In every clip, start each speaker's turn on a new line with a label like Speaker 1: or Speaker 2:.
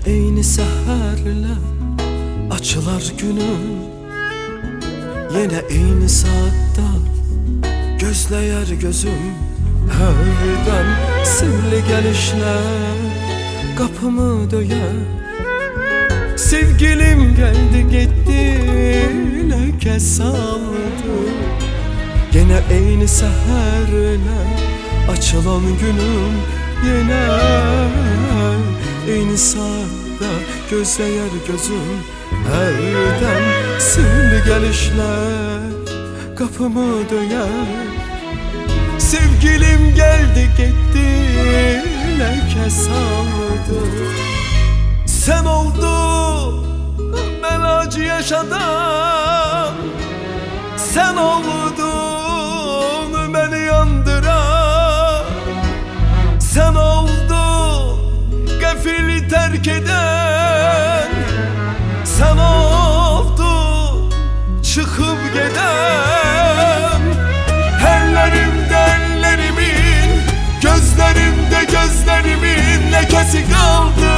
Speaker 1: eyni səhərlə açılar günüm, yenə eyni saatda gözləyər gözüm. Hərdən sirli gəlişlər qapımı döyər. Sevgilim gəldi getdi, ləkə saldı. Yenə eyni səhərlə açılan günüm, yenə eyni saatda gözləyər gözüm. Hərdən sirli gəlişlər qapımı döyər. Sevgilim geldi gitti, ləkə saldı. Sen oldun ben acı yaşadan, sen oldun beni yandıran, sen oldun gafili terk eden, sen oldun çıkıp giden. Gözlerimde gözlerimin lekesi kaldı.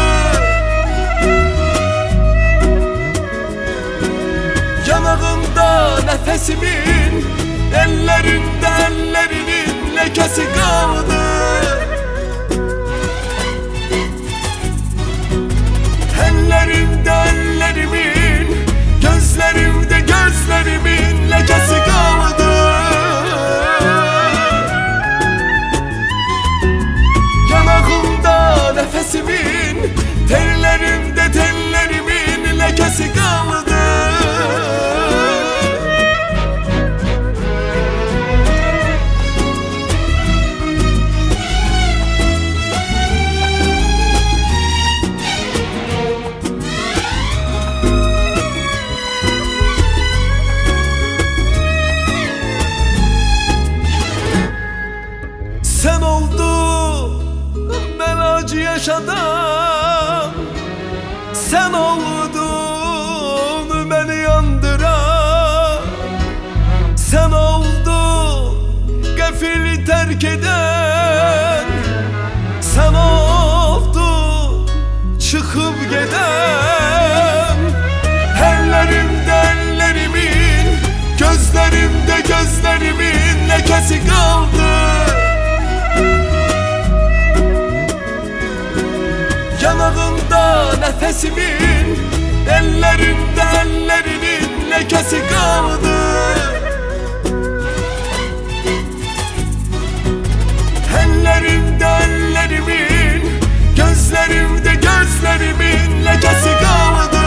Speaker 1: Yanağımda nefesimin, ellerinde ellerinin lekesi kaldı. Ellerimde ellerimin, gözlerimde gözlerimin lekesi kaldı. Nefesimin, tellerimde tellerimin lekesi kaldı. Sen oldun ben acı yaşadan, sen oldun beni yandıran, sen oldun gafili terk eden, sen oldun çıkıp giden. Ellerimde ellerimin, gözlerimde gözlerimin lekesi kaldı. Yanağımda nefesimin, ellerimde ellerinin lekesi kaldı. Ellerimde ellerimin, gözlerimde gözlerimin lekesi kaldı.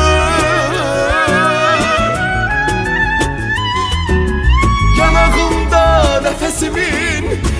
Speaker 1: Yanağımda nefesimin,